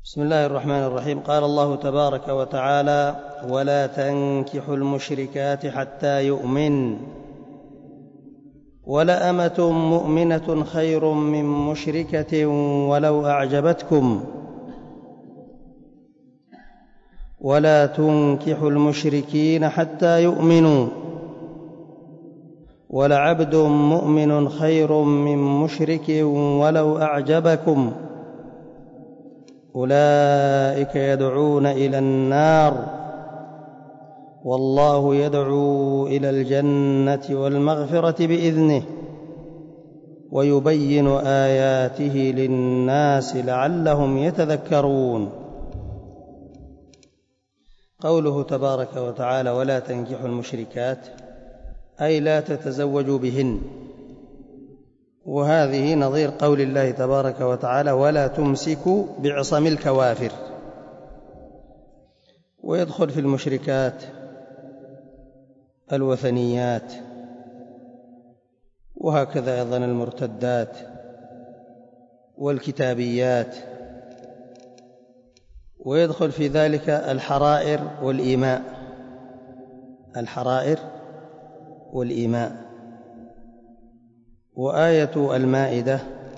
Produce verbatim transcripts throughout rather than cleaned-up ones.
بسم الله الرحمن الرحيم. قال الله تبارك وتعالى: ولا تنكحوا المشركات حتى يؤمن ولأمة مؤمنة خير من مشركة ولو أعجبتكم ولا تنكحوا المشركين حتى يؤمنوا ولعبد مؤمن خير من مشرك ولو أعجبكم أولئك يدعون إلى النار والله يدعو إلى الجنة والمغفرة بإذنه ويبين آياته للناس لعلهم يتذكرون. قوله تبارك وتعالى: ولا تنكحوا المشركات، أي لا تتزوجوا بهن، وهذه نظير قول الله تبارك وتعالى: ولا تمسكوا بعصم الكوافر. ويدخل في المشركات الوثنيات، وهكذا أيضا المرتدات والكتابيات، ويدخل في ذلك الحرائر والإيماء الحرائر والإيماء. وآية المائدة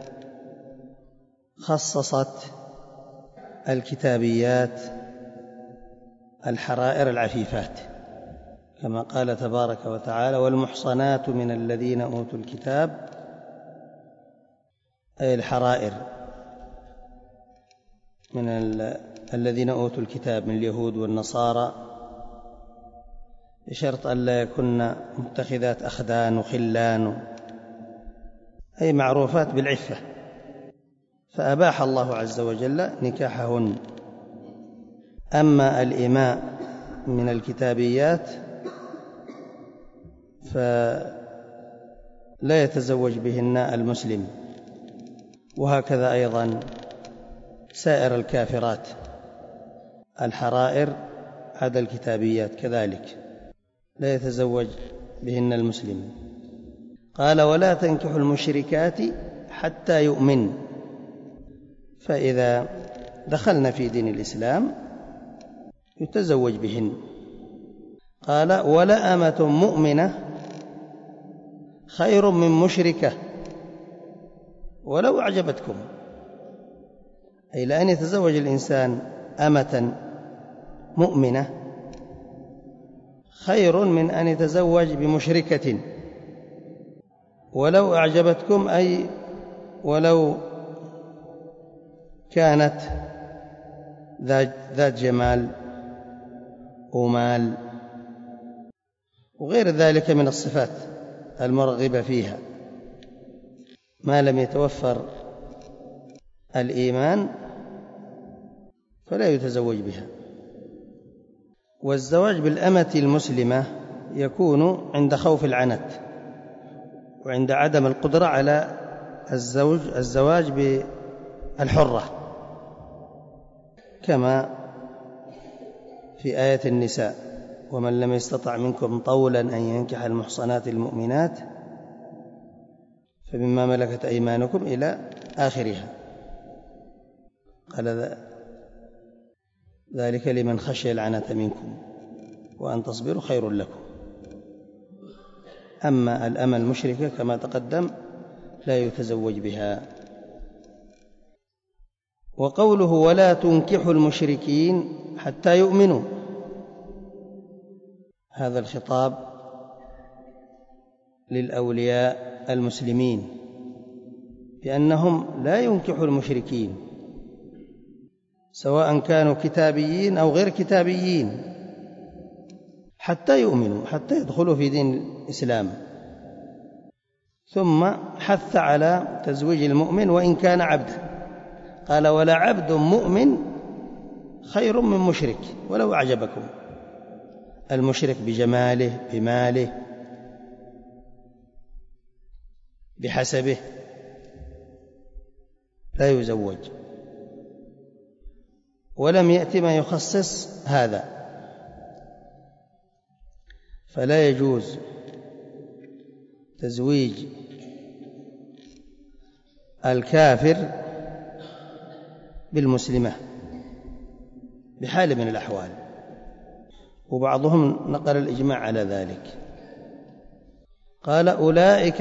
خصصت الكتابيات الحرائر العفيفات، كما قال تبارك وتعالى: والمحصنات من الذين أوتوا الكتاب، أي الحرائر من الذين أوتوا الكتاب من اليهود والنصارى، بشرط أن لا يكن متخذات أخدان وخلان، أي معروفات بالعفة، فأباح الله عز وجل نكاحهن. أما الإماء من الكتابيات فلا يتزوج بهن المسلم، وهكذا أيضا سائر الكافرات الحرائر عدا الكتابيات كذلك لا يتزوج بهن المسلم. قال: ولا تنكحوا المشركات حتى يؤمن، فإذا دخلنا في دين الإسلام يتزوج بهن. قال: ولأمة مؤمنة خير من مشركة ولو أعجبتكم، أي لأن يتزوج الإنسان أمة مؤمنة خير من أن يتزوج بمشركة ولو أعجبتكم، أي ولو كانت ذات جمال ومال وغير ذلك من الصفات المرغبة فيها، ما لم يتوفر الإيمان فلا يتزوج بها. والزواج بالأمة المسلمة يكون عند خوف العنت وعند عدم القدرة على الزوج الزواج بالحرة، كما في آية النساء: ومن لم يستطع منكم طولا أن ينكح المحصنات المؤمنات فمما ملكت أيمانكم إلى آخرها. قال: ذلك لمن خشي العنة منكم وأن تصبروا خير لكم. أما الأمة المشركة كما تقدم لا يتزوج بها. وقوله: ولا تنكحوا المشركين حتى يؤمنوا، هذا الخطاب للأولياء المسلمين بأنهم لا ينكحوا المشركين سواء كانوا كتابيين أو غير كتابيين حتى يؤمنوا، حتى يدخلوا في دين الإسلام. ثم حث على تزويج المؤمن وإن كان عبدا، قال: ولا عبد مؤمن خير من مشرك ولو أعجبكم. المشرك بجماله بماله بحسبه لا يزوج، ولم يأت ما يخصص هذا، فلا يجوز تزويج الكافر بالمسلمة بحال من الأحوال، وبعضهم نقل الإجماع على ذلك. قال أولئك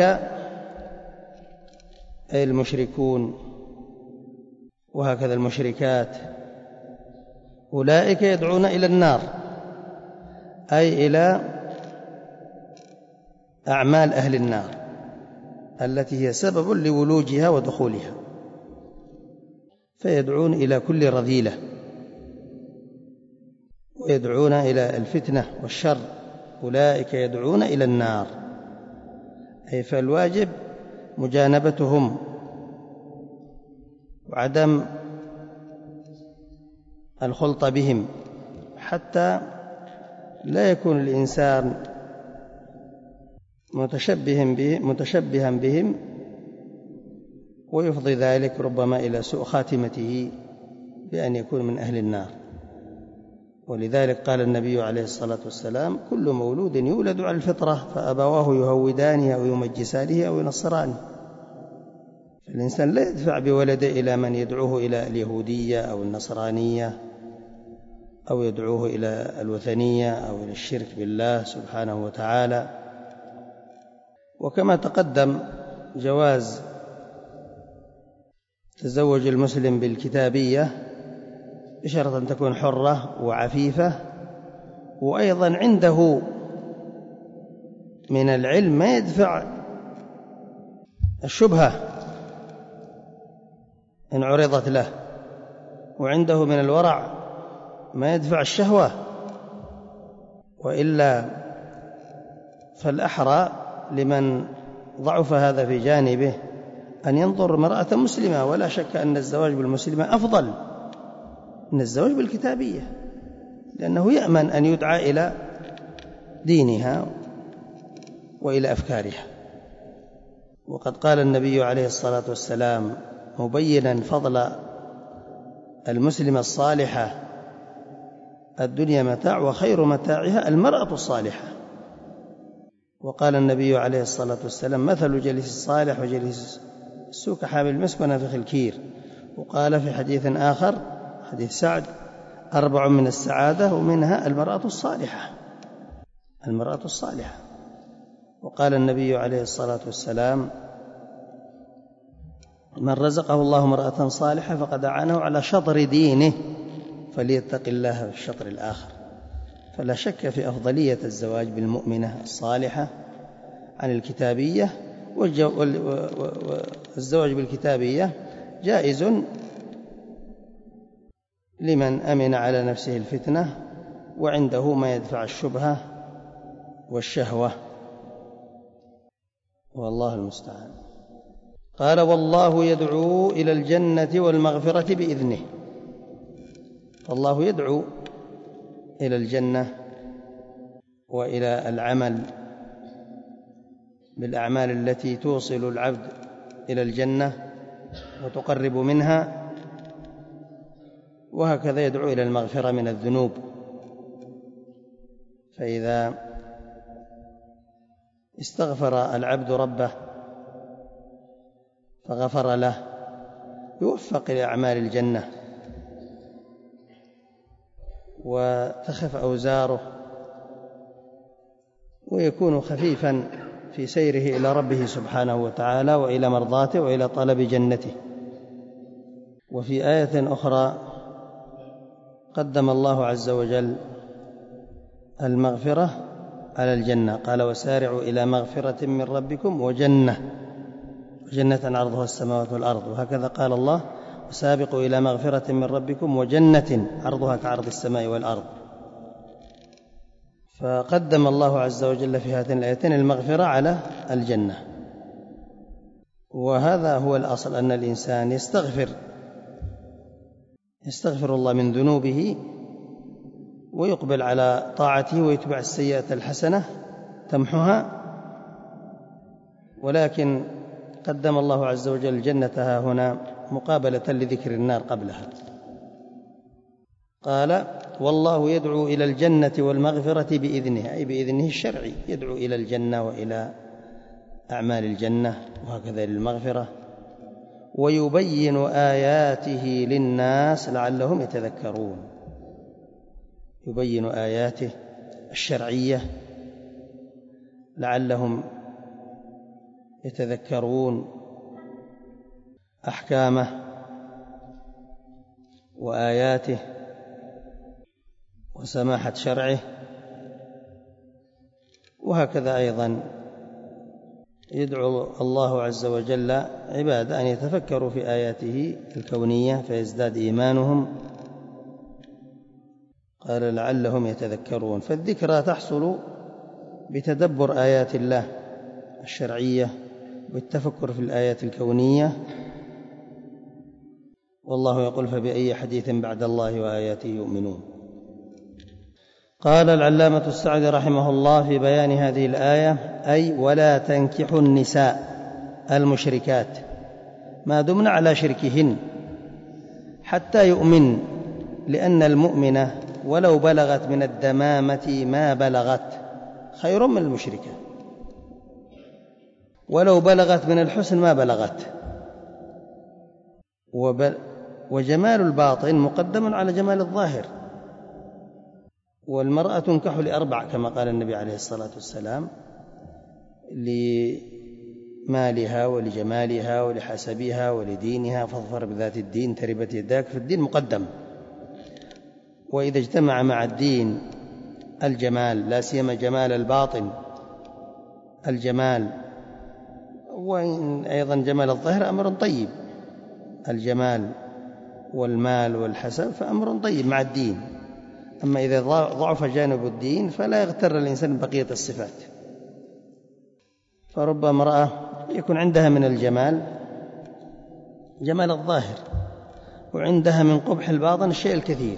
أي المشركون، وهكذا المشركات، أولئك يدعون إلى النار، أي إلى أعمال أهل النار التي هي سبب لولوجها ودخولها، فيدعون إلى كل رذيلة، ويدعون إلى الفتنة والشر. أولئك يدعون إلى النار، أي فالواجب مجانبتهم وعدم الخلط بهم، حتى لا يكون الإنسان متشبها بهم ويفضي ذلك ربما إلى سوء خاتمته بأن يكون من أهل النار. ولذلك قال النبي عليه الصلاة والسلام: كل مولود يولد على الفطرة فأبواه يهودانه أو يمجسانه أو ينصرانه. الإنسان لا يدفع بولده إلى من يدعوه إلى اليهودية أو النصرانية، أو يدعوه إلى الوثنية أو إلى الشرك بالله سبحانه وتعالى. وكما تقدم جواز تزوج المسلم بالكتابية بشرط أن تكون حرة وعفيفة، وأيضا عنده من العلم ما يدفع الشبهة إن عرضت له، وعنده من الورع ما يدفع الشهوة، وإلا فالأحرى لمن ضعف هذا في جانبه أن ينظر امرأة مسلمة. ولا شك أن الزواج بالمسلمة أفضل من الزواج بالكتابية، لأنه يأمن أن يدعى إلى دينها وإلى أفكارها. وقد قال النبي عليه الصلاة والسلام مبينا فضل المسلمة الصالحة: الدنيا متاع وخير متاعها المرأة الصالحة. وقال النبي عليه الصلاة والسلام: مثل جليس الصالح وجليس السوء كحامل المسك ونافخ الكير. وقال في حديث آخر، حديث سعد: أربع من السعادة ومنها المرأة الصالحة، المرأة الصالحة. وقال النبي عليه الصلاة والسلام: من رزقه الله امرأة صالحة فقد أعانه على شطر دينه فليتق الله في الشطر الآخر. فلا شك في أفضلية الزواج بالمؤمنة الصالحة عن الكتابية. والزواج بالكتابية جائز لمن أمن على نفسه الفتنة وعنده ما يدفع الشبهة والشهوة، والله المستعان. قال: والله يدعو إلى الجنة والمغفرة بإذنه. فالله يدعو إلى الجنة وإلى العمل بالأعمال التي توصل العبد إلى الجنة وتقرب منها، وهكذا يدعو إلى المغفرة من الذنوب. فإذا استغفر العبد ربه فغفر له يوفق إلى أعمال الجنة وتخف أوزاره، ويكون خفيفا في سيره إلى ربه سبحانه وتعالى وإلى مرضاته وإلى طلب جنته. وفي آية أخرى قدم الله عز وجل المغفرة على الجنة، قال: وسارعوا إلى مغفرة من ربكم وجنة جنة عرضها السماوات والأرض. وهكذا قال الله: وسابقوا إلى مغفرة من ربكم وجنة عرضها كعرض السماء والأرض. فقدم الله عز وجل في هاتين الآيتين المغفرة على الجنة. وهذا هو الأصل، أن الإنسان يستغفر يستغفر الله من ذنوبه ويقبل على طاعته ويتبع السيئة الحسنة تمحها. ولكن قدم الله عز وجل الجنة ها هنا مقابلة لذكر النار قبلها. قال: والله يدعو إلى الجنة والمغفرة بإذنه، أي بإذنه الشرعي، يدعو إلى الجنة وإلى أعمال الجنة وهكذا للمغفرة، ويبين آياته للناس لعلهم يتذكرون. يبين آياته الشرعية لعلهم يتذكرون أحكامه وآياته وسماحة شرعه. وهكذا أيضا يدعو الله عز وجل عباد أن يتفكروا في آياته الكونية فيزداد إيمانهم. قال لعلهم يتذكرون، فالذكرى تحصل بتدبر آيات الله الشرعية والتفكر في الآيات الكونية. والله يقول فبأي حديث بعد الله وآياته يؤمنون. قال العلامة السعدي رحمه الله في بيان هذه الآية: أي ولا تنكحوا النساء المشركات ما دمن على شركهن حتى يؤمن، لأن المؤمنة ولو بلغت من الدمامة ما بلغت خير من المشركة، ولو بلغت من الحسن ما بلغت. وجمال الباطن مقدم على جمال الظاهر. والمرأة تنكح لأربع كما قال النبي عليه الصلاة والسلام: لمالها ولجمالها ولحسبها ولدينها، فاظفر بذات الدين تربت يداك. في الدين مقدم، وإذا اجتمع مع الدين الجمال، لا سيما جمال الباطن الجمال، وإن أيضا جمال الظاهر أمر طيب، الجمال والمال والحسب فأمر طيب مع الدين. أما إذا ضعف جانب الدين فلا يغتر الإنسان بقية الصفات. فرب امرأة يكون عندها من الجمال جمال الظاهر، وعندها من قبح الباطن الشيء الكثير،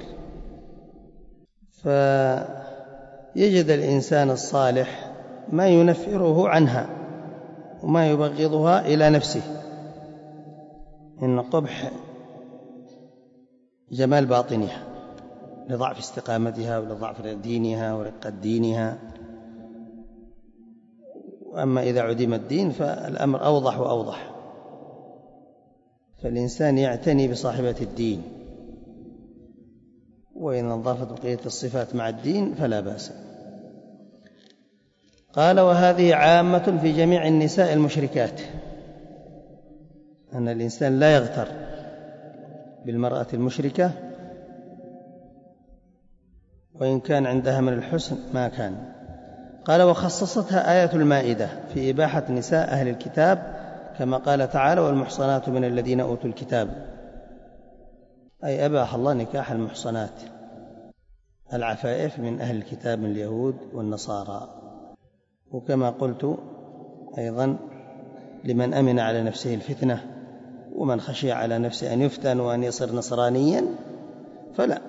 فيجد الإنسان الصالح ما ينفره عنها وما يبغضها إلى نفسه إن قبح جمال باطنها لضعف استقامتها ولضعف دينها ورقة دينها. وأما إذا عدم الدين فالأمر أوضح وأوضح، فالإنسان يعتني بصاحبة الدين، وإن انضافت بقية الصفات مع الدين فلا بأس. قال: وهذه عامة في جميع النساء المشركات، أن الإنسان لا يغتر بالمرأة المشركة وإن كان عندها من الحسن ما كان. قال: وخصصتها آية المائدة في إباحة نساء أهل الكتاب، كما قال تعالى: والمحصنات من الذين أوتوا الكتاب، أي أباح الله نكاح المحصنات العفائف من أهل الكتاب من اليهود والنصارى. وكما قلت أيضا لمن أمن على نفسه الفتنة ومن خشي على نفسه أن يفتن وأن يصير نصرانيا فلا،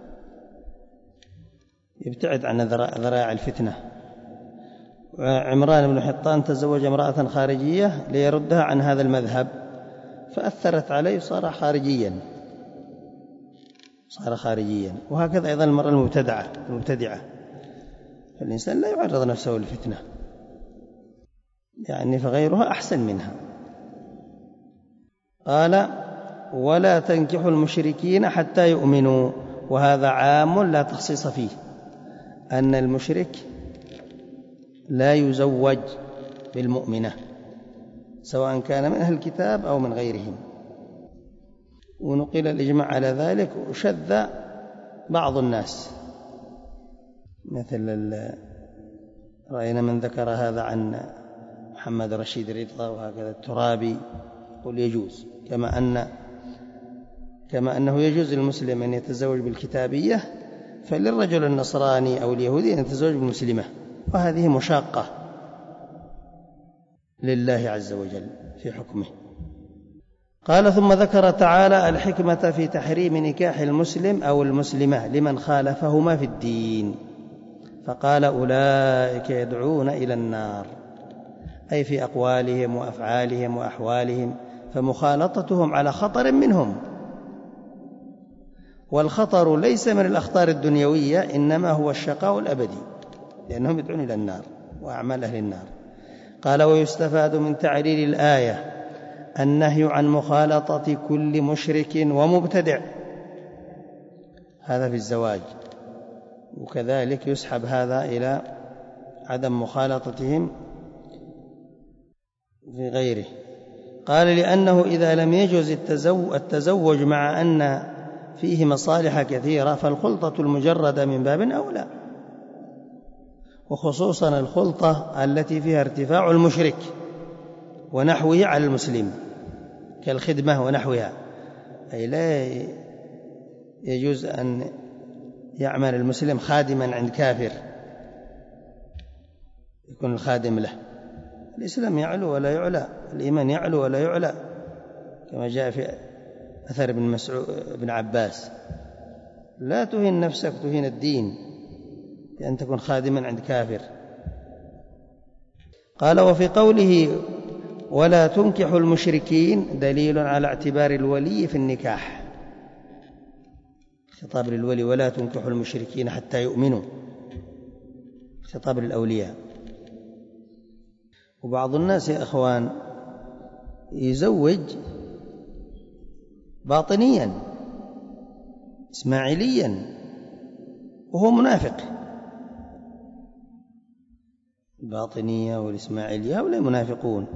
يبتعد عن ذراع الفتنة. عمران بن حطان تزوج امرأة خارجية ليردها عن هذا المذهب، فأثرت عليه صار خارجيا صار خارجيا وهكذا أيضا المرأة المبتدعة المبتدعة فالإنسان لا يعرض نفسه للفتنة، يعني فغيرها أحسن منها. قال: ولا تنكحوا المشركين حتى يؤمنوا، وهذا عام لا تخصيص فيه، أن المشرك لا يزوج بالمؤمنة سواء كان من أهل الكتاب أو من غيرهم. ونقل الإجماع على ذلك، وشذ بعض الناس، مثل رأينا من ذكر هذا عن محمد رشيد رضا وهكذا الترابي، يقول يجوز، كما أن كما أنه يجوز للمسلم أن يتزوج بالكتابية، فللرجل النصراني أو اليهودي أن يتزوج بالمسلمة، وهذه مشاقة لله عز وجل في حكمه. قال: ثم ذكر تعالى الحكمة في تحريم نكاح المسلم أو المسلمة لمن خالفهما في الدين، فقال: أولئك يدعون إلى النار، أي في أقوالهم وأفعالهم وأحوالهم، فمخالطتهم على خطر منهم. والخطر ليس من الأخطار الدنيوية، إنما هو الشقاء الأبدي، لأنهم يدعون إلى النار وأعمال أهل النار. قال: ويستفاد من تعليل الآية النهي عن مخالطة كل مشرك ومبتدع، هذا في الزواج، وكذلك يسحب هذا إلى عدم مخالطتهم في غيره. قال لأنه إذا لم يجوز التزوج مع أن فيه مصالح كثيرة فالخلطة المجردة من باب أولى، وخصوصا الخلطة التي فيها ارتفاع المشرك ونحوه على المسلم كالخدمة ونحوها، أي لا يجوز أن يعمل المسلم خادما عند كافر يكون الخادم له. الإسلام يعلو ولا يعلى، الإيمان يعلو ولا يعلى، كما جاء في أثر ابن مسعود ابن عباس: لا تهين نفسك تهين الدين بأن تكون خادما عند كافر. قال: وفي قوله ولا تنكحوا المشركين دليل على اعتبار الولي في النكاح، خطاب للولي: ولا تنكحوا المشركين حتى يؤمنوا، خطاب للأولياء. وبعض الناس يا أخوان يزوج باطنيا إسماعيليا وهو منافق. الباطنية والإسماعيلية هؤلاء منافقون.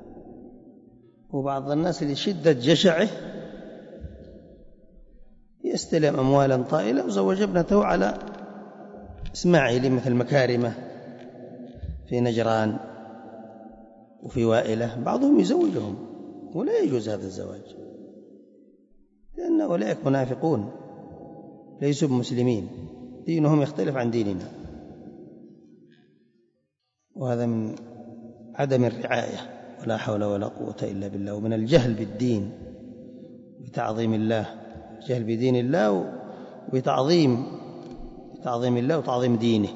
وبعض الناس لشدة جشعه يستلم أموالا طائلة وزوج ابنته على إسماعيلي مثل مكارمة في نجران وفي وائلة، بعضهم يزوجهم ولا يجوز هذا الزواج، لأن أولئك منافقون ليسوا بمسلمين، دينهم يختلف عن ديننا، وهذا من عدم الرعاية ولا حول ولا قوة إلا بالله، ومن الجهل بالدين بتعظيم الله، جهل بدين الله وبتعظيم تعظيم الله وتعظيم دينه.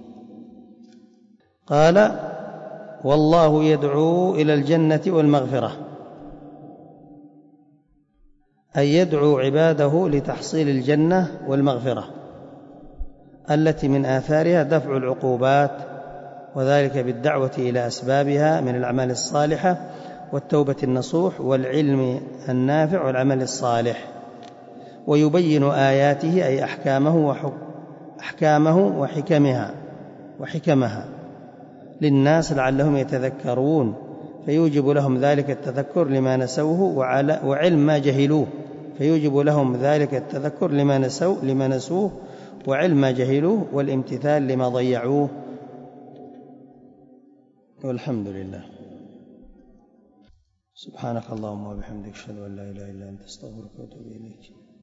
قال: والله يدعو إلى الجنة والمغفرة، أي يدعو عباده لتحصيل الجنة والمغفرة التي من آثارها دفع العقوبات، وذلك بالدعوة إلى أسبابها من الأعمال الصالحة والتوبة النصوح والعلم النافع والعمل الصالح، ويبين آياته أي أحكامه أحكامه وحكمها وحكمها للناس لعلهم يتذكرون، فيوجب لهم ذلك التذكر لما نسوه وعلم ما جهلوه فيوجب لهم ذلك التذكر لما نسوه لما نسوه وعلم ما جهلوه والامتثال لما ضيعوه. والحمد لله. سبحانك اللهم وبحمدك، أشهد أن لا إله إلا أنت، أستغفرك وأتوب إليك.